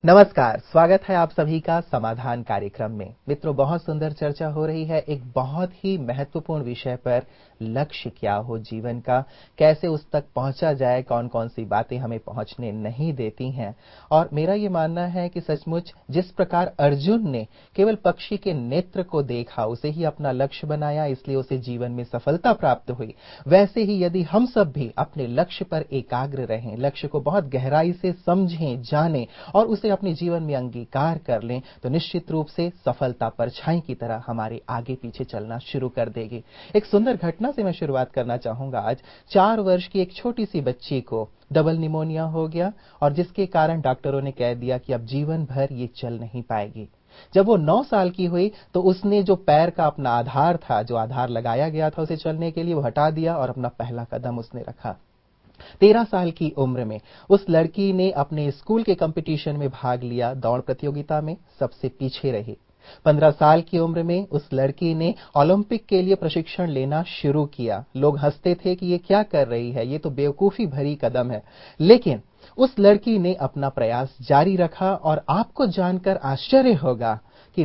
नमस्कार, स्वागत है आप सभी का समाधान कार्यक्रम में। मित्रों, बहुत सुंदर चर्चा हो रही है एक बहुत ही महत्वपूर्ण विषय पर। लक्ष्य क्या हो जीवन का, कैसे उस तक पहुंचा जाए, कौन कौन सी बातें हमें पहुंचने नहीं देती हैं। और मेरा ये मानना है कि सचमुच जिस प्रकार अर्जुन ने केवल पक्षी के नेत्र को देखा, उसे ही अपना लक्ष्य बनाया, इसलिए उसे जीवन में सफलता प्राप्त हुई, वैसे ही यदि हम सब भी अपने लक्ष्य पर एकाग्र रहें, लक्ष्य को बहुत गहराई से समझें, जानें और उसे अपने जीवन में अंगीकार कर लें, तो निश्चित रूप से सफलता परछाई की तरह हमारे आगे पीछे चलना शुरू कर देगी। एक सुंदर घटना से मैं शुरुआत करना चाहूंगा। आज 4 वर्ष की एक छोटी सी बच्ची को डबल निमोनिया हो गया और जिसके कारण डॉक्टरों ने कह दिया कि अब जीवन भर ये चल नहीं पाएगी। जब वो 9 साल की हुई तो उसने जो पैर का अपना आधार था, जो आधार लगाया गया था उसे चलने के लिए, वो हटा दिया और अपना पहला कदम उसने रखा। 13 साल की उम्र में उस लड़की ने अपने स्कूल के कंपटीशन में भाग लिया, दौड़ प्रतियोगिता में सबसे पीछे रही। 15 साल की उम्र में उस लड़की ने ओलंपिक के लिए प्रशिक्षण लेना शुरू किया। लोग हंसते थे कि ये क्या कर रही है, ये तो बेवकूफी भरी कदम है। लेकिन उस लड़की ने अपना प्रयास जारी रखा और आपको जानकर आश्चर्य होगा कि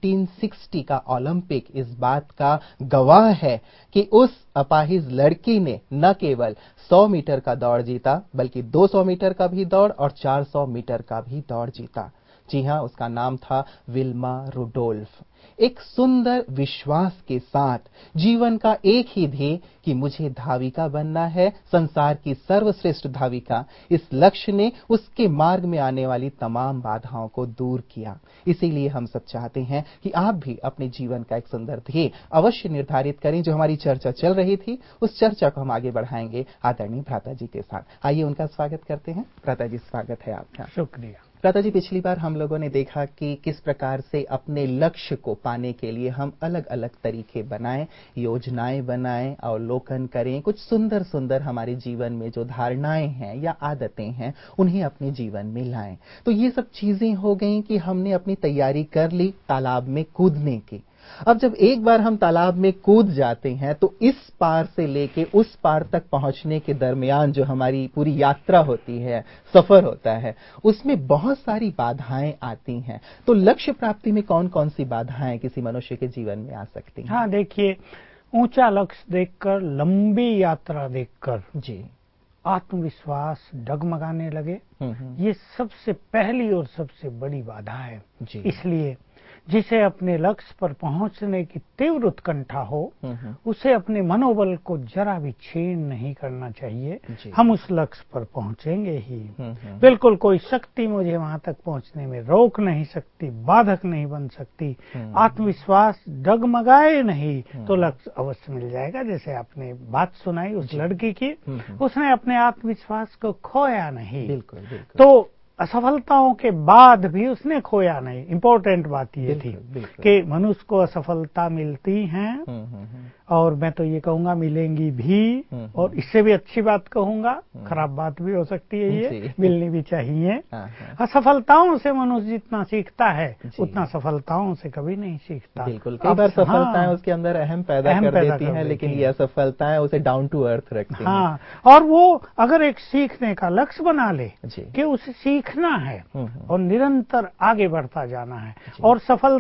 1960 का ओलंपिक इस बात का गवाह है कि उस अपाहिज लड़की ने न केवल 100 मीटर का दौड़ जीता, बल्कि 200 मीटर का भी दौड़ और 400 मीटर का भी दौड़ जीता। जी हां, उसका नाम था विल्मा रुडोल्फ। एक सुंदर विश्वास के साथ जीवन का एक ही ध्येय कि मुझे धाविका बनना है, संसार की सर्वश्रेष्ठ धाविका। इस लक्ष्य ने उसके मार्ग में आने वाली तमाम बाधाओं को दूर किया। इसीलिए हम सब चाहते हैं कि आप भी अपने जीवन का एक सुंदर ध्येय अवश्य निर्धारित करें। जो हमारी चर्चा चल रही थी, उस चर्चा को हम आगे बढ़ाएंगे आदरणीय भ्राता जी के साथ। आइए उनका स्वागत करते हैं। भ्राता जी, स्वागत है आपका। शुक्रिया। भ्राता जी, पिछली बार हम लोगों ने देखा कि किस प्रकार से अपने लक्ष्य को पाने के लिए हम अलग अलग तरीके बनाएं, योजनाएं बनाएं, अवलोकन करें, कुछ सुंदर सुंदर हमारे जीवन में जो धारणाएं हैं या आदतें हैं उन्हें अपने जीवन में लाएं। तो ये सब चीजें हो गई कि हमने अपनी तैयारी कर ली तालाब में कूदने की। अब जब एक बार हम तालाब में कूद जाते हैं तो इस पार से लेके उस पार तक पहुंचने के दरमियान जो हमारी पूरी यात्रा होती है, सफर होता है, उसमें बहुत सारी बाधाएं आती हैं। तो लक्ष्य प्राप्ति में कौन कौन सी बाधाएं किसी मनुष्य के जीवन में आ सकती हैं? हाँ, देखिए, ऊंचा लक्ष्य देखकर, लंबी यात्रा देखकर जी आत्मविश्वास डगमगाने लगे, ये सबसे पहली और सबसे बड़ी बाधा है। जी इसलिए जिसे अपने लक्ष्य पर पहुंचने की तीव्र उत्कंठा हो, उसे अपने मनोबल को जरा भी क्षीण नहीं करना चाहिए। हम उस लक्ष्य पर पहुंचेंगे ही। बिल्कुल कोई शक्ति मुझे वहां तक पहुंचने में रोक नहीं सकती, बाधक नहीं बन सकती। आत्मविश्वास डगमगाए नहीं तो लक्ष्य अवश्य मिल जाएगा। जैसे आपने बात सुनाई उस लड़की की, उसने अपने आत्मविश्वास को खोया नहीं। बिल्कुल। तो असफलताओं के बाद भी उसने खोया नहीं। इंपॉर्टेंट बात ये थी कि मनुष्य को असफलता मिलती हैं और मैं तो ये कहूंगा मिलेंगी भी, और इससे भी अच्छी बात कहूंगा, खराब बात भी हो सकती है, ये मिलनी भी चाहिए। असफलताओं से मनुष्य जितना सीखता है उतना सफलताओं से कभी नहीं सीखता। बिल्कुल, कई बार सफलताएं उसके अंदर अहम पैदा कर देती हैं, लेकिन ये असफलताएं उसे डाउन टू अर्थ रखती हैं। और वो अगर एक सीखने का लक्ष्य बना ले कि उसे सीखना है और निरंतर आगे बढ़ता जाना है, और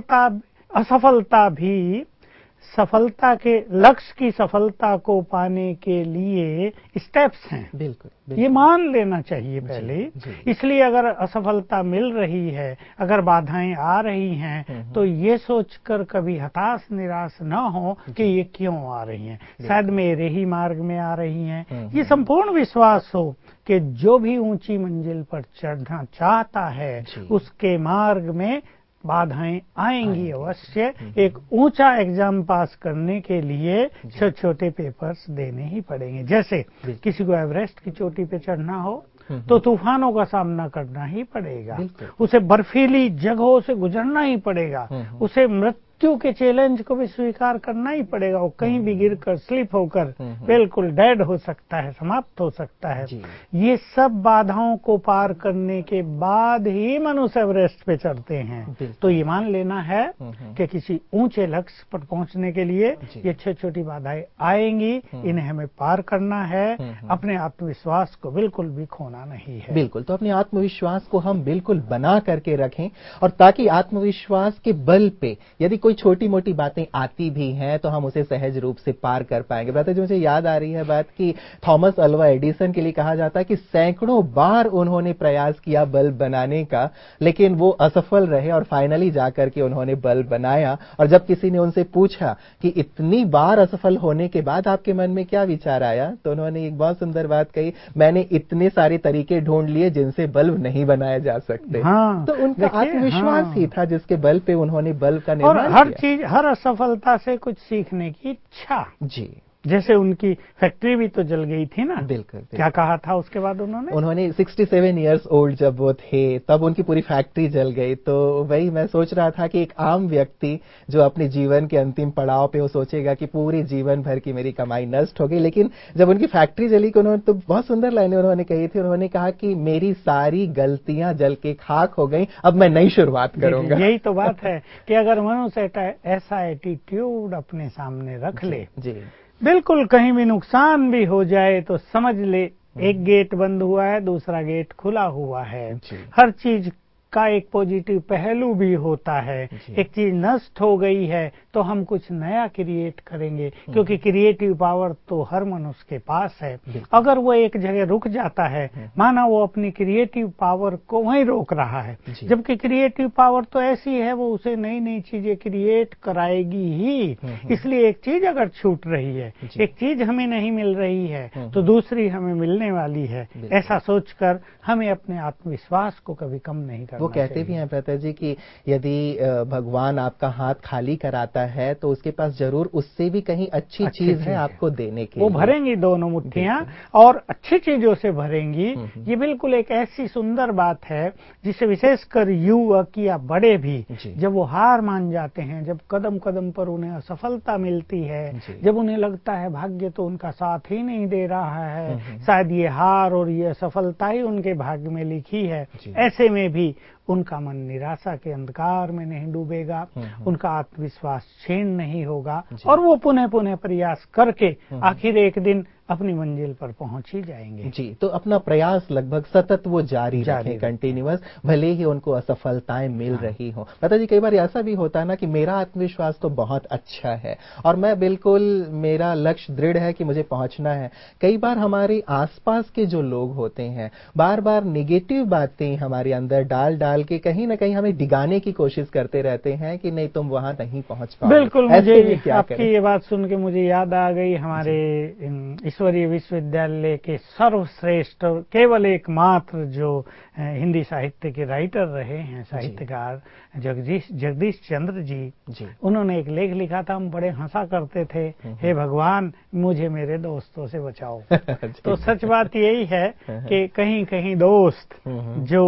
असफलता भी सफलता के लक्ष्य की सफलता को पाने के लिए स्टेप्स हैं। बिल्कुल। ये मान लेना चाहिए पहले। इसलिए अगर असफलता मिल रही है, अगर बाधाएं आ रही हैं, तो ये सोचकर कभी हताश निराश न हो कि ये क्यों आ रही हैं, शायद मेरे ही मार्ग में आ रही हैं। ये संपूर्ण विश्वास हो कि जो भी ऊंची मंजिल पर चढ़ना चाहता है उसके मार्ग में बाधाएं आएंगी अवश्य। एक ऊंचा एग्जाम पास करने के लिए छोटे छोटे पेपर्स देने ही पड़ेंगे। जैसे किसी को एवरेस्ट की चोटी पे चढ़ना हो तो तूफानों का सामना करना ही पड़ेगा, उसे बर्फीली जगहों से गुजरना ही पड़ेगा, उसे मृत्यु के चैलेंज को भी स्वीकार करना ही पड़ेगा। वो कहीं भी गिरकर स्लिप होकर बिल्कुल डेड हो सकता है, समाप्त हो सकता है। ये सब बाधाओं को पार करने के बाद ही मनुष्य एवरेस्ट पे चढ़ते हैं। तो ये मान लेना है कि किसी ऊंचे लक्ष्य पर पहुंचने के लिए ये छोटी छोटी बाधाएं आएंगी, इन्हें हमें पार करना है। अपने आत्मविश्वास को बिल्कुल भी खोना नहीं है। बिल्कुल, तो अपने आत्मविश्वास को हम बिल्कुल बना करके रखें, और ताकि आत्मविश्वास के बल पे यदि कोई छोटी मोटी बातें आती भी हैं तो हम उसे सहज रूप से पार कर पाएंगे। ब्रता जी, मुझे याद आ रही है बात कि थॉमस अल्वा एडिसन के लिए कहा जाता है कि सैकड़ों बार उन्होंने प्रयास किया बल्ब बनाने का, लेकिन वो असफल रहे और फाइनली जाकर के उन्होंने बल्ब बनाया। और जब किसी ने उनसे पूछा कि इतनी बार असफल होने के बाद आपके मन में क्या विचार आया, तो उन्होंने एक बहुत सुंदर बात कही, मैंने इतने सारे तरीके ढूंढ लिए जिनसे बल्ब नहीं बनाए जा सकते। तो उनका आत्मविश्वास ही था जिसके बल पे उन्होंने बल्ब का निर्माण किया। और हर चीज, हर असफलता से कुछ सीखने की इच्छा। जी, जैसे उनकी फैक्ट्री भी तो जल गई थी ना। बिल्कुल। क्या कहा था उसके बाद उन्होंने 67 इयर्स ओल्ड जब वो थे तब उनकी पूरी फैक्ट्री जल गई। तो वही मैं सोच रहा था कि एक आम व्यक्ति जो अपने जीवन के अंतिम पड़ाव पे वो सोचेगा कि पूरे जीवन भर की मेरी कमाई नष्ट हो गई, लेकिन जब उनकी फैक्ट्री जली तो उन्होंने तो बहुत सुंदर लाइनें उन्होंने कही थी। उन्होंने कहा कि मेरी सारी गलतियां जल के खाक हो गई, अब मैं नई शुरुआत करूंगा। यही तो बात है कि अगर मनुष्य ऐसा एटीट्यूड अपने सामने रख ले, जी, बिल्कुल कहीं भी नुकसान भी हो जाए तो समझ ले एक गेट बंद हुआ है, दूसरा गेट खुला हुआ है। हर चीज का एक पॉजिटिव पहलू भी होता है। एक चीज नष्ट हो गई है तो हम कुछ नया क्रिएट करेंगे, क्योंकि क्रिएटिव पावर तो हर मनुष्य के पास है। अगर वो एक जगह रुक जाता है, माना वो अपनी क्रिएटिव पावर को वहीं रोक रहा है, जबकि क्रिएटिव पावर तो ऐसी है वो उसे नई नई चीजें क्रिएट कराएगी ही। इसलिए एक चीज अगर छूट रही है, एक चीज हमें नहीं मिल रही है, तो दूसरी हमें मिलने वाली है। ऐसा सोचकर हमें अपने आत्मविश्वास को कभी कम नहीं करना। वो कहते भी हैं ब्रता जी कि यदि भगवान आपका हाथ खाली कराता है तो उसके पास जरूर उससे भी कहीं अच्छी चीज है आपको देने के लिए। वो भरेंगी दोनों मुट्ठियां और अच्छी चीजों से भरेंगी। ये बिल्कुल एक ऐसी सुंदर बात है जिसे विशेषकर युवक या बड़े भी जब वो हार मान जाते हैं, जब कदम कदम पर उन्हें असफलता मिलती है, जब उन्हें लगता है भाग्य तो उनका साथ ही नहीं दे रहा है, शायद ये हार और ये असफलता ही उनके भाग्य में लिखी है, ऐसे में भी उनका मन निराशा के अंधकार में नहीं डूबेगा, उनका आत्मविश्वास क्षीण नहीं होगा और वो पुनः पुनः प्रयास करके आखिर एक दिन अपनी मंजिल पर पहुंच ही जाएंगे। जी, तो अपना प्रयास लगभग सतत वो जारी रखें, कंटिन्यूअस, भले ही उनको असफलताएं मिल रही हो। पता जी, कई बार ऐसा भी होता है ना कि मेरा आत्मविश्वास तो बहुत अच्छा है और मैं बिल्कुल, मेरा लक्ष्य दृढ़ है कि मुझे पहुंचना है। कई बार हमारे आसपास के जो लोग होते हैं बार बार निगेटिव बातें हमारे अंदर डाल डाल के कहीं ना कहीं हमें डिगाने की कोशिश करते रहते हैं कि नहीं, तुम वहां नहीं पहुंच पाओगे। बिल्कुल, मुझे आपकी ये बात सुन के मुझे याद आ गई हमारे ईश्वरीय विश्वविद्यालय के सर्वश्रेष्ठ केवल एकमात्र जो हिंदी साहित्य के राइटर रहे हैं, साहित्यकार जगदीश चंद्र जी। उन्होंने एक लेख लिखा था, हम बड़े हंसा करते थे, हे भगवान मुझे मेरे दोस्तों से बचाओ। तो सच बात यही है कि कहीं कहीं दोस्त जो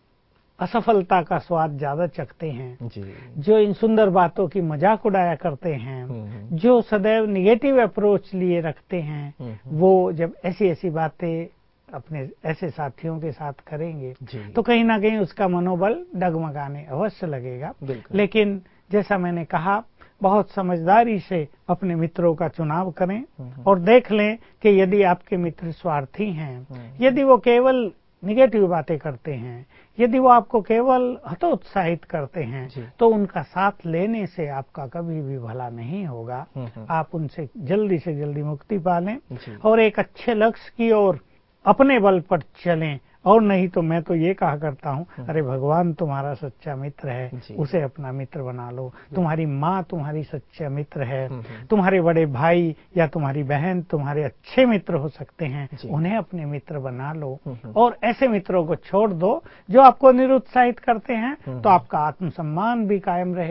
असफलता का स्वाद ज्यादा चखते हैं, जो इन सुंदर बातों की मजाक उड़ाया करते हैं, जो सदैव निगेटिव अप्रोच लिए रखते हैं, वो जब ऐसी ऐसी बातें अपने ऐसे साथियों के साथ करेंगे तो कहीं ना कहीं उसका मनोबल डगमगाने अवश्य लगेगा। लेकिन जैसा मैंने कहा, बहुत समझदारी से अपने मित्रों का चुनाव करें और देख लें कि यदि आपके मित्र स्वार्थी हैं, यदि वो केवल निगेटिव बातें करते हैं, यदि वो आपको केवल हतोत्साहित करते हैं, तो उनका साथ लेने से आपका कभी भी भला नहीं होगा। आप उनसे जल्दी से जल्दी मुक्ति पा लें और एक अच्छे लक्ष्य की ओर अपने बल पर चलें। और नहीं तो मैं तो ये कहा करता हूँ, अरे भगवान तुम्हारा सच्चा मित्र है, उसे अपना मित्र बना लो। तुम्हारी माँ तुम्हारी सच्चा मित्र है, तुम्हारे बड़े भाई या तुम्हारी बहन तुम्हारे अच्छे मित्र हो सकते हैं, उन्हें अपने मित्र बना लो और ऐसे मित्रों को छोड़ दो जो आपको निरुत्साहित करते हैं। तो आपका आत्मसम्मान भी कायम रहेगा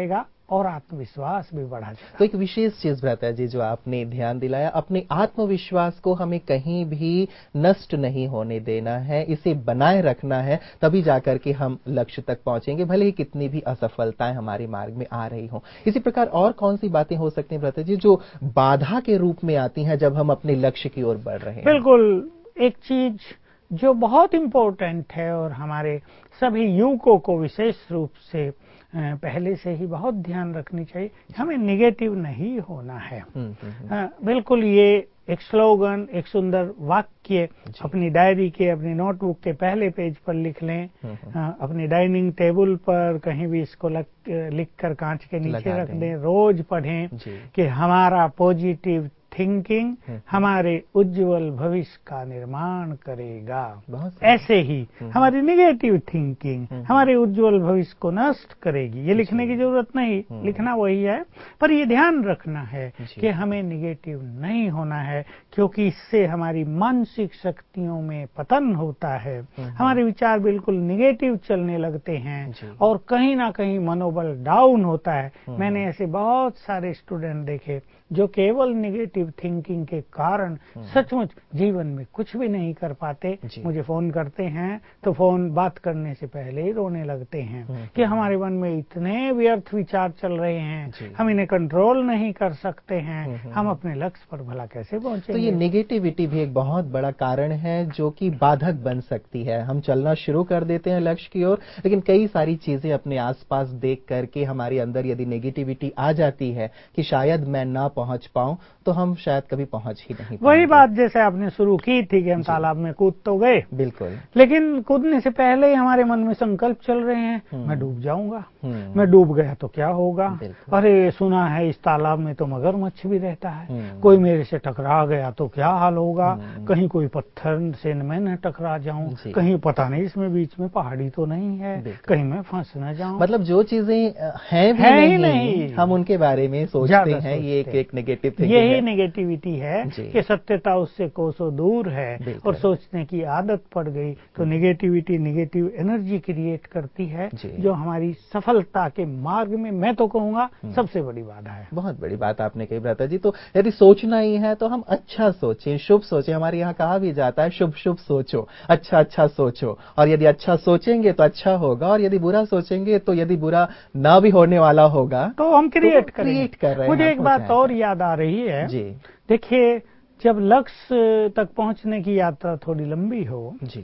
और आत्मविश्वास भी बढ़ा जाएगा। तो एक विशेष चीज भ्राता जी जो आपने ध्यान दिलाया, अपने आत्मविश्वास को हमें कहीं भी नष्ट नहीं होने देना है, इसे बनाए रखना है, तभी जाकर के हम लक्ष्य तक पहुंचेंगे, भले ही कितनी भी असफलताएं हमारे मार्ग में आ रही हों। इसी प्रकार और कौन सी बातें हो सकती हैं भ्राता जी जो बाधा के रूप में आती हैं जब हम अपने लक्ष्य की ओर बढ़ रहे हैं? बिल्कुल, एक चीज जो बहुत इंपॉर्टेंट है और हमारे सभी युवकों को विशेष रूप से पहले से ही बहुत ध्यान रखनी चाहिए, हमें निगेटिव नहीं होना है। बिल्कुल, ये एक स्लोगन, एक सुंदर वाक्य अपनी डायरी के, अपनी नोटबुक के पहले पेज पर लिख लें, अपनी डाइनिंग टेबल पर कहीं भी इसको लिख कर कांच के नीचे रख दें, रोज पढ़ें कि हमारा पॉजिटिव थिंकिंग हमारे उज्जवल भविष्य का निर्माण करेगा। ऐसे ही हमारी नेगेटिव थिंकिंग हमारे उज्जवल भविष्य को नष्ट करेगी। ये लिखने की जरूरत नहीं, लिखना वही है, पर ये ध्यान रखना है कि हमें नेगेटिव नहीं होना है, क्योंकि इससे हमारी मानसिक शक्तियों में पतन होता है, हमारे विचार बिल्कुल नेगेटिव चलने लगते हैं और कहीं ना कहीं मनोबल डाउन होता है। मैंने ऐसे बहुत सारे स्टूडेंट देखे जो केवल नेगेटिव थिंकिंग के कारण सचमुच जीवन में कुछ भी नहीं कर पाते। मुझे फोन करते हैं तो फोन बात करने से पहले ही रोने लगते हैं कि हमारे मन में इतने व्यर्थ विचार चल रहे हैं, हम इन्हें कंट्रोल नहीं कर सकते हैं, हम अपने लक्ष्य पर भला कैसे पहुंचेंगे। तो ये नेगेटिविटी भी एक बहुत बड़ा कारण है जो कि बाधक बन सकती है। हम चलना शुरू कर देते हैं लक्ष्य की ओर, लेकिन कई सारी चीजें अपने आसपास देख करके हमारे अंदर यदि नेगेटिविटी आ जाती है कि शायद मैं ना पहुंच पाऊं, तो हम शायद कभी पहुंच ही नहीं पाएंगे। वही बात जैसे आपने शुरू की थी कि हम तालाब में कूद तो गए, बिल्कुल, लेकिन कूदने से पहले ही हमारे मन में संकल्प चल रहे हैं, मैं डूब जाऊंगा, मैं डूब गया तो क्या होगा, अरे सुना है इस तालाब में तो मगरमच्छ भी रहता है, कोई मेरे से टकरा गया तो क्या हाल होगा, कहीं कोई पत्थर से मैं न टकरा जाऊं, कहीं पता नहीं इसमें बीच में पहाड़ी तो नहीं है, कहीं मैं फंस न जाऊं। मतलब जो चीजें हैं भी नहीं, हम उनके बारे में सोचते हैं। ये एक नेगेटिव थिंकिंग है। यही नेगेटिविटी है कि सत्यता उससे कोसों दूर है और सोचने की आदत पड़ गई तो नेगेटिविटी नेगेटिव एनर्जी क्रिएट करती है जो हमारी सफलता के मार्ग में, मैं तो कहूंगा, सबसे बड़ी बाधा है। बहुत बड़ी बात आपने कही भ्राता जी। तो यदि सोचना ही है तो हम अच्छा सोचें, शुभ सोचें। हमारे यहाँ कहा भी जाता है शुभ शुभ सोचो, अच्छा अच्छा सोचो, और यदि अच्छा सोचेंगे तो अच्छा होगा, और यदि बुरा सोचेंगे तो यदि बुरा ना भी होने वाला होगा तो हम क्रिएट कर रहे हैं। मुझे एक बात और याद आ रही है जी। देखिए, जब लक्ष्य तक पहुंचने की यात्रा थोड़ी लंबी हो जी,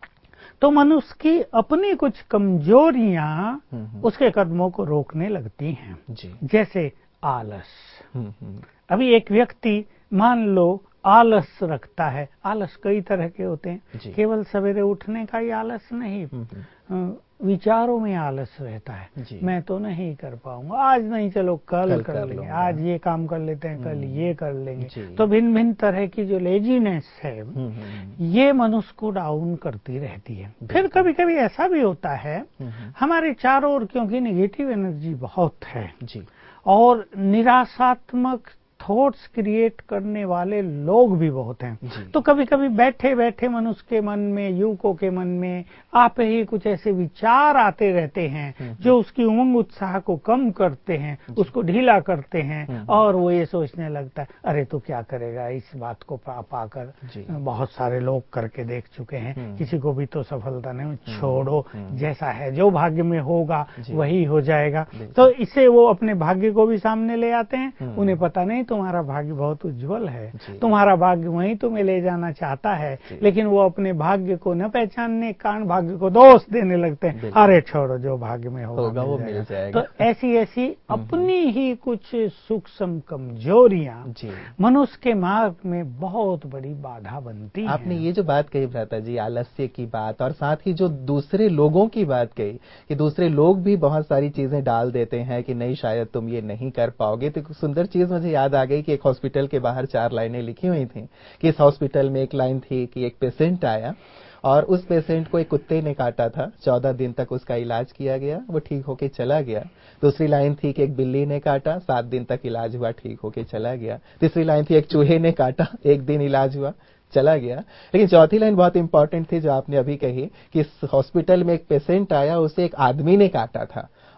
तो मनुष्य की अपनी कुछ कमजोरियां उसके कदमों को रोकने लगती हैं जी। जैसे आलस। अभी एक व्यक्ति मान लो आलस रखता है, आलस कई तरह के होते हैं, केवल सवेरे उठने का ही आलस नहीं, विचारों में आलस रहता है, मैं तो नहीं कर पाऊंगा, आज नहीं, चलो कल कर लेंगे, आज ये काम कर लेते हैं, कल ये कर लेंगे। तो भिन्न भिन्न तरह की जो लेजीनेस है ये मनुष्य को डाउन करती रहती है। फिर कभी कभी ऐसा भी होता है हमारे चारों ओर, क्योंकि नेगेटिव एनर्जी बहुत है और निराशात्मक थॉट्स क्रिएट करने वाले लोग भी बहुत हैं, तो कभी कभी बैठे बैठे मनुष्य के मन में, युवकों के मन में आप ही कुछ ऐसे विचार आते रहते हैं जो उसकी उमंग उत्साह को कम करते हैं, उसको ढीला करते हैं, और वो ये सोचने लगता है अरे तो क्या करेगा, इस बात को पाकर बहुत सारे लोग करके देख चुके हैं, किसी को भी तो सफलता नहीं, छोड़ो, जैसा है जो भाग्य में होगा वही हो जाएगा। तो इससे वो अपने भाग्य को भी सामने ले आते हैं। उन्हें पता नहीं तुम्हारा भाग्य बहुत उज्जवल है, तुम्हारा भाग्य वहीं तुम्हें ले जाना चाहता है, लेकिन वो अपने भाग्य को न पहचानने के कारण भाग्य को दोष देने लगते हैं, अरे छोड़ो, जो भाग्य में होगा वो मिल जाएगा। तो ऐसी ऐसी अपनी ही कुछ सूक्ष्म कमजोरियां मनुष्य के मार्ग में बहुत बड़ी बाधा बनती हैं। आपने ये जो बात कही भ्राता जी, आलस्य की बात, और साथ ही जो दूसरे लोगों की बात कही कि दूसरे लोग भी बहुत सारी चीजें डाल देते हैं कि नहीं शायद तुम ये नहीं कर पाओगे, तो सुंदर चीज मुझे याद आ गई कि एक हॉस्पिटल के बाहर 4 लाइनें लिखी हुई थी कि इस हॉस्पिटल में एक लाइन थी कि एक पेशेंट आया और उस पेशेंट को एक कुत्ते ने काटा था, 14 दिन तक उसका इलाज किया गया, वो ठीक होके चला गया। दूसरी लाइन थी कि एक बिल्ली ने काटा, 7 दिन तक इलाज हुआ, ठीक होके चला गया। तीसरी लाइन थी एक चूहे ने काटा, 1 दिन इलाज हुआ, चला गया। लेकिन चौथी लाइन बहुत इंपॉर्टेंट थी जो आपने अभी कही कि इस हॉस्पिटल में एक पेशेंट आया, उसे एक आदमी ने काटा था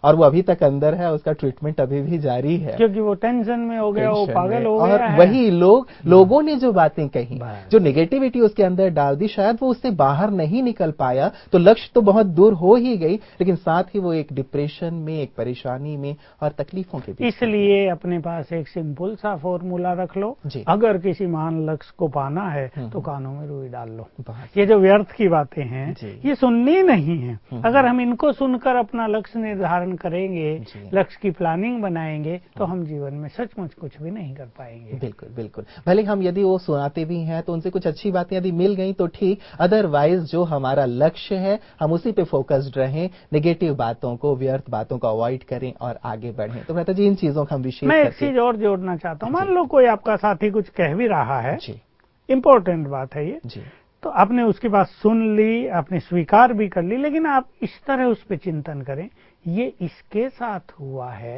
और वो अभी तक अंदर है, उसका ट्रीटमेंट अभी भी जारी है, क्योंकि वो टेंशन में हो गया, वो पागल हो गया और है। वही लोगों ने जो बातें कही, जो नेगेटिविटी उसके अंदर डाल दी, शायद वो उससे बाहर नहीं निकल पाया, तो लक्ष्य तो बहुत दूर हो ही गई, लेकिन साथ ही वो एक डिप्रेशन में, एक परेशानी में और तकलीफों के बीच। इसलिए अपने पास एक सिंपल सा फॉर्मूला रख लो, अगर किसी महान लक्ष्य को पाना है तो कानों में रुई डाल लो। ये जो व्यर्थ की बातें हैं ये सुननी नहीं है। अगर हम इनको सुनकर अपना लक्ष्य निर्धारण करेंगे, लक्ष्य की प्लानिंग बनाएंगे, तो हम जीवन में सचमुच कुछ भी नहीं कर पाएंगे। बिल्कुल बिल्कुल, भले हम यदि वो सुनाते भी हैं तो उनसे कुछ अच्छी बातें यदि मिल गई तो ठीक, अदरवाइज जो हमारा लक्ष्य है हम उसी पे फोकस्ड रहें, नेगेटिव बातों को, व्यर्थ बातों को अवॉइड करें और आगे बढ़ें। तो भ्राता जी इन चीजों का हम विशेष मैं एक चीज और जोड़ना चाहता हूँ। मान लो कोई आपका साथी कुछ कह भी रहा है, इम्पोर्टेंट बात है ये, तो आपने उसकी बात सुन ली, आपने स्वीकार भी कर ली, लेकिन आप इस तरह उस पर चिंतन करें, ये इसके साथ हुआ है,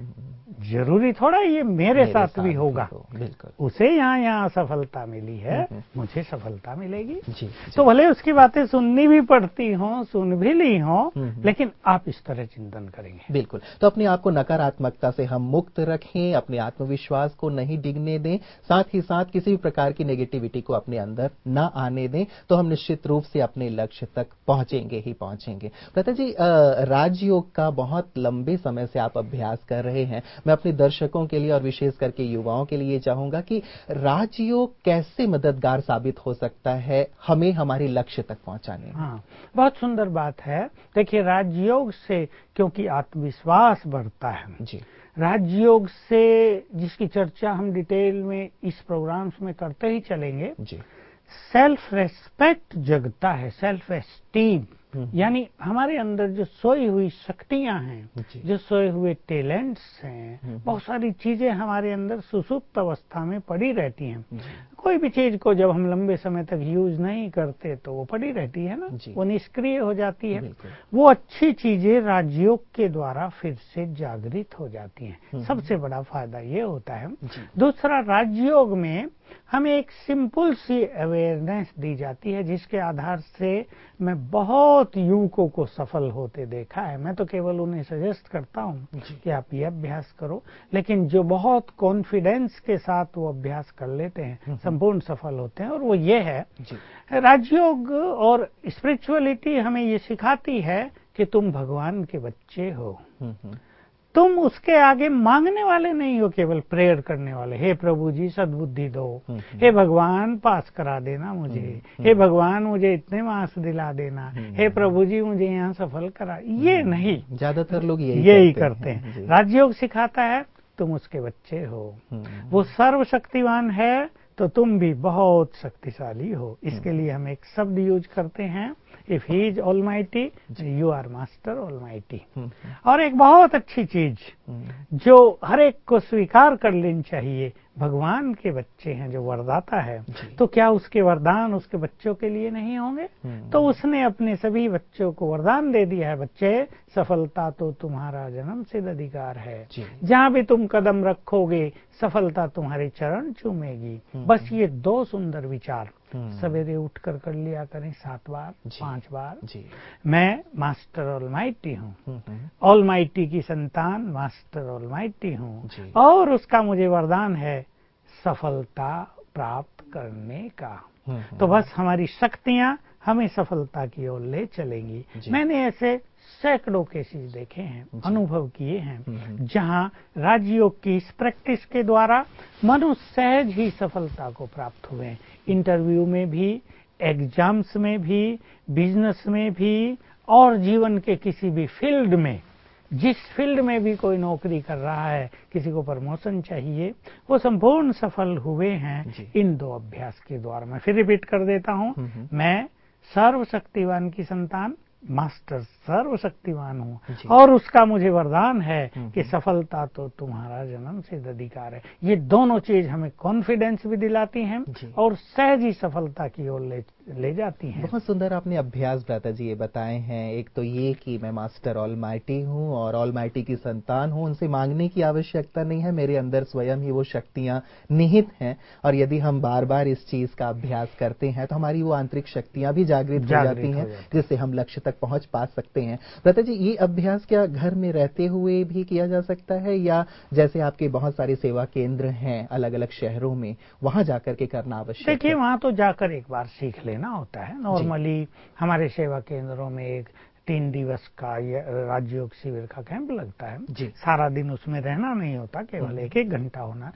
जरूरी थोड़ा ये मेरे साथ भी होगा। बिल्कुल, उसे यहाँ सफलता मिली है, मुझे सफलता मिलेगी। तो भले उसकी बातें सुननी भी पड़ती हो, सुन भी ली हो, लेकिन आप इस तरह चिंतन करेंगे। बिल्कुल, तो अपने आप को नकारात्मकता से हम मुक्त रखें, अपने आत्मविश्वास को नहीं डिगने दें, साथ ही साथ किसी भी प्रकार की नेगेटिविटी को अपने अंदर ना आने दें, तो हम निश्चित रूप से अपने लक्ष्य तक पहुंचेंगे ही पहुंचेंगे। भ्राता जी राजयोग का बहुत लंबे समय से आप अभ्यास कर रहे हैं। मैं अपने दर्शकों के लिए और विशेष करके युवाओं के लिए चाहूंगा कि राजयोग कैसे मददगार साबित हो सकता है हमें हमारे लक्ष्य तक पहुंचाने में। हाँ, बहुत सुंदर बात है। देखिए, राजयोग से क्योंकि आत्मविश्वास बढ़ता है जी, राजयोग से जिसकी चर्चा हम डिटेल में इस प्रोग्राम्स में करते ही चलेंगे जी, सेल्फ रेस्पेक्ट जगता है, सेल्फ एस्टीम, यानी हमारे अंदर जो सोई हुई शक्तियां हैं, जो सोए हुए टैलेंट्स हैं, बहुत सारी चीजें हमारे अंदर सुसुप्त अवस्था में पड़ी रहती हैं। कोई भी चीज को जब हम लंबे समय तक यूज नहीं करते तो वो पड़ी रहती है ना, वो निष्क्रिय हो जाती है। वो अच्छी चीजें राजयोग के द्वारा फिर से जागृत हो जाती हैं। सबसे बड़ा फायदा ये होता है। दूसरा, राजयोग में हमें एक सिंपल सी अवेयरनेस दी जाती है, जिसके आधार से मैं बहुत युवकों को सफल होते देखा है। मैं तो केवल उन्हें सजेस्ट करता हूं कि आप ये अभ्यास करो, लेकिन जो बहुत कॉन्फिडेंस के साथ वो अभ्यास कर लेते हैं संपूर्ण सफल होते हैं। और वो ये है, राजयोग और स्पिरिचुअलिटी हमें ये सिखाती है कि तुम भगवान के बच्चे हो, तुम उसके आगे मांगने वाले नहीं हो, केवल प्रेयर करने वाले। हे प्रभु जी सद्बुद्धि दो, हे भगवान पास करा देना मुझे, हे भगवान मुझे इतने मार्क्स दिला देना, हे प्रभु जी मुझे यहाँ सफल करा। ये नहीं, ज्यादातर लोग यही करते हैं। राजयोग सिखाता है तुम उसके बच्चे हो, वो सर्वशक्तिमान है तो तुम भी बहुत शक्तिशाली हो। इसके लिए हम एक शब्द यूज करते हैं, if he is almighty you are master almighty. और एक बहुत अच्छी चीज जो हर एक को स्वीकार कर लेनी चाहिए, भगवान के बच्चे हैं जो वरदाता है, तो क्या उसके वरदान उसके बच्चों के लिए नहीं होंगे? तो उसने अपने सभी बच्चों को वरदान दे दिया है, बच्चे सफलता तो तुम्हारा जन्म सिद्ध अधिकार है, जहां भी तुम कदम रखोगे सफलता तुम्हारे चरण चूमेगी। बस ये दो सुंदर विचार सवेरे उठकर कर लिया करें 7 बार 5 बार। मैं मास्टर ऑलमाइटी हूँ, ऑलमाइटी की संतान मास्टर ऑलमाइटी हूँ, और उसका मुझे वरदान है सफलता प्राप्त करने का। तो बस हमारी शक्तियां हमें सफलता की ओर ले चलेंगी। मैंने ऐसे सैकड़ों केसेस देखे हैं, अनुभव किए हैं, जहां राजयोग की इस प्रैक्टिस के द्वारा मनुष्य सहज ही सफलता को प्राप्त हुए हैं। इंटरव्यू में भी, एग्जाम्स में भी, बिजनेस में भी, और जीवन के किसी भी फील्ड में, जिस फील्ड में भी कोई नौकरी कर रहा है, किसी को प्रमोशन चाहिए, वो संपूर्ण सफल हुए हैं इन दो अभ्यास के द्वारा। मैं फिर रिपीट कर देता हूं, मैं सर्वशक्तिवान की संतान मास्टर सर्वशक्तिमान हूँ, और उसका मुझे वरदान है कि सफलता तो तुम्हारा जन्म सिद्ध अधिकार है। ये दोनों चीज हमें कॉन्फिडेंस भी दिलाती हैं और सहज ही सफलता की ओर ले जाती हैं। बहुत सुंदर आपने अभ्यास भ्राता जी ये बताए हैं। एक तो ये कि मैं मास्टर ऑलमाइटी हूँ और ऑलमाइटी की संतान हूँ, उनसे मांगने की आवश्यकता नहीं है, मेरे अंदर स्वयं ही वो शक्तियाँ निहित हैं और यदि हम बार बार इस चीज़ का अभ्यास करते हैं तो हमारी वो आंतरिक शक्तियाँ भी जागृत हो जाती हैं, जिससे हम लक्ष्य तक पहुँच पा सकते हैं। भ्राता जी, ये अभ्यास क्या घर में रहते हुए भी किया जा सकता है या जैसे आपके बहुत सारे सेवा केंद्र हैं अलग अलग शहरों में, वहां जाकर के करना आवश्यक है? देखिए, वहां तो जाकर एक बार सीख लेना होता है। नॉर्मली हमारे सेवा केंद्रों में एक 3 दिवस का राजयोग शिविर का कैंप लगता है। सारा दिन उसमें रहना नहीं होता, केवल 1-1 घंटा होना।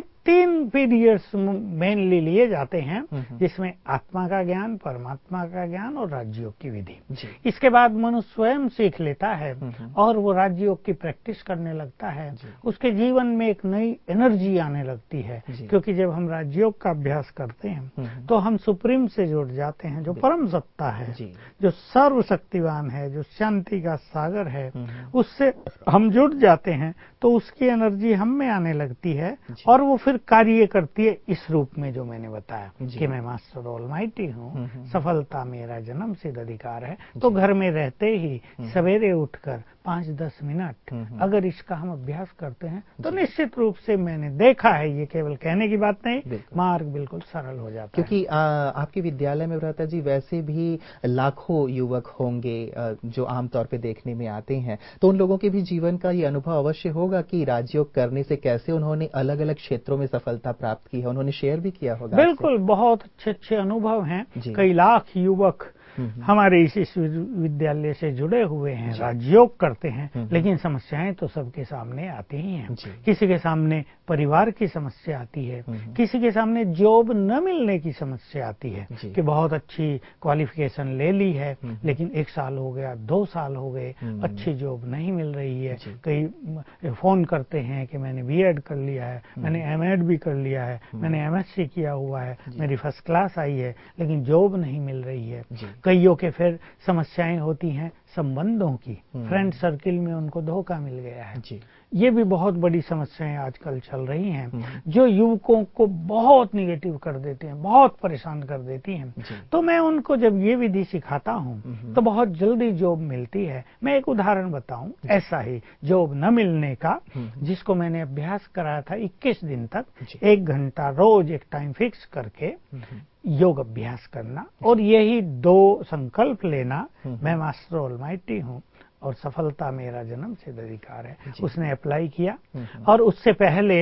3 पीरियड्स मेनली लिए जाते हैं, जिसमें आत्मा का ज्ञान, परमात्मा का ज्ञान और राजयोग की विधि। इसके बाद मनुष्य स्वयं सीख लेता है और वो राजयोग की प्रैक्टिस करने लगता है। उसके जीवन में एक नई एनर्जी आने लगती है, क्योंकि जब हम राजयोग का अभ्यास करते हैं तो हम सुप्रीम से जुड़ जाते हैं, जो परम सत्ता है, जो सर्वशक्तिवान है, जो शांति का सागर है, उससे हम जुड़ जाते हैं। तो उसकी एनर्जी हम में आने लगती है और वो फिर कार्य करती है इस रूप में जो मैंने बताया कि मैं मास्टर ऑलमाइटी हूँ, सफलता मेरा जन्म सिद्ध अधिकार है। तो घर में रहते ही सवेरे उठकर 5-10 मिनट अगर इसका हम अभ्यास करते हैं तो निश्चित रूप से मैंने देखा है, ये केवल कहने की बात नहीं, मार्ग बिल्कुल सरल हो जाता है। क्योंकि आपके विद्यालय में भ्राता जी वैसे भी लाखों युवक होंगे जो आमतौर पे देखने में आते हैं, तो उन लोगों के भी जीवन का ये अनुभव अवश्य होगा कि राजयोग करने से कैसे उन्होंने अलग अलग क्षेत्रों में सफलता प्राप्त की है, उन्होंने शेयर भी किया होगा। बिल्कुल, बहुत अच्छे अनुभव हैं। कई लाख युवक हमारे इस विद्यालय से जुड़े हुए हैं, राजयोग करते हैं, लेकिन समस्याएं तो सबके सामने आती ही हैं। किसी के सामने परिवार की समस्या आती है, किसी के सामने जॉब न मिलने की समस्या आती है कि बहुत अच्छी क्वालिफिकेशन ले ली है, लेकिन 1 साल हो गया, 2 साल हो गए, अच्छी जॉब नहीं मिल रही है। कई फोन करते हैं कि मैंने बीएड कर लिया है, मैंने एमएड भी कर लिया है, मैंने एमएससी किया हुआ है, मेरी फर्स्ट क्लास आई है, लेकिन जॉब नहीं मिल रही है। कईयों के फिर समस्याएं होती हैं संबंधों की, फ्रेंड सर्किल में उनको धोखा मिल गया है। ये भी बहुत बड़ी समस्याएं आजकल चल रही हैं, जो युवकों को बहुत निगेटिव कर देते हैं, बहुत परेशान कर देती हैं। तो मैं उनको जब ये विधि सिखाता हूँ तो बहुत जल्दी जॉब मिलती है। मैं एक उदाहरण बताऊं, ऐसा ही जॉब न मिलने का, जिसको मैंने अभ्यास कराया था 21 दिन तक, 1 घंटा रोज एक टाइम फिक्स करके योग अभ्यास करना और यही 2 संकल्प लेना, मैं मास्टर ऑलमाइटी हूँ और सफलता मेरा जन्म सिद्ध अधिकार है। उसने अप्लाई किया और उससे पहले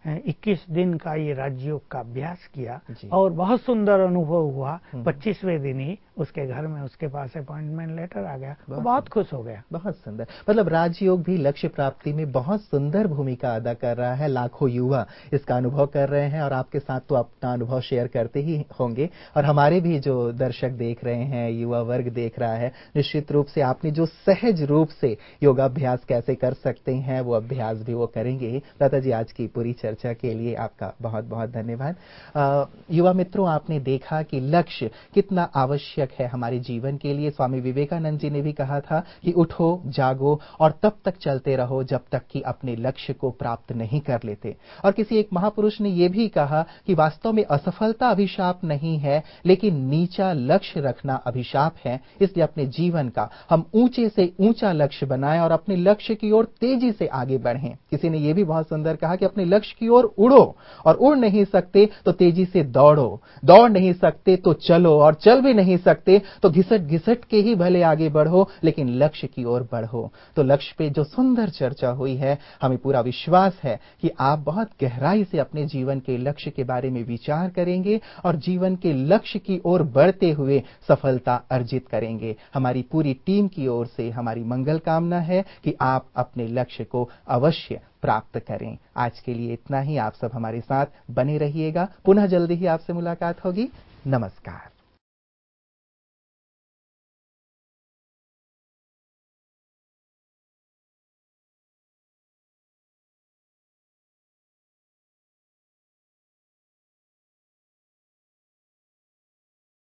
21 दिन का ये राजयोग का अभ्यास किया और बहुत सुंदर अनुभव हुआ। 25वें दिन ही उसके घर में उसके पास अपॉइंटमेंट लेटर आ गया, वो बहुत खुश हो गया। बहुत सुंदर। मतलब राजयोग भी लक्ष्य प्राप्ति में बहुत सुंदर भूमिका अदा कर रहा है। लाखों युवा इसका अनुभव कर रहे हैं और आपके साथ तो अपना अनुभव शेयर करते ही होंगे और हमारे भी जो दर्शक देख रहे हैं, युवा वर्ग देख रहा है, निश्चित रूप से आपने जो सहज रूप से योगाभ्यास कैसे कर सकते हैं वो अभ्यास भी वो करेंगे। भ्राता जी, आज की पूरी चर्चा के लिए आपका बहुत बहुत धन्यवाद। युवा मित्रों, आपने देखा कि लक्ष्य कितना आवश्यक है हमारे जीवन के लिए। स्वामी विवेकानंद जी ने भी कहा था कि उठो, जागो और तब तक चलते रहो जब तक कि अपने लक्ष्य को प्राप्त नहीं कर लेते। और किसी एक महापुरुष ने यह भी कहा कि वास्तव में असफलता अभिशाप नहीं है, लेकिन नीचा लक्ष्य रखना अभिशाप है। इसलिए अपने जीवन का हम ऊंचे से ऊंचा लक्ष्य बनाएं और अपने लक्ष्य की ओर तेजी से आगे बढ़ें। किसी ने यह भी बहुत सुंदर कहा कि अपने लक्ष्य की ओर उड़ो और उड़ नहीं सकते तो तेजी से दौड़ो, दौड़ नहीं सकते तो चलो और चल भी नहीं सकते तो घिसट घिसट के ही भले आगे बढ़ो, लेकिन लक्ष्य की ओर बढ़ो। तो लक्ष्य पे जो सुंदर चर्चा हुई है, हमें पूरा विश्वास है कि आप बहुत गहराई से अपने जीवन के लक्ष्य के बारे में विचार करेंगे और जीवन के लक्ष्य की ओर बढ़ते हुए सफलता अर्जित करेंगे। हमारी पूरी टीम की ओर से हमारी मंगल कामना है कि आप अपने लक्ष्य को अवश्य प्राप्त करें। आज के लिए इतना ही। आप सब हमारे साथ बने रहिएगा। पुनः जल्दी ही आपसे मुलाकात होगी। नमस्कार।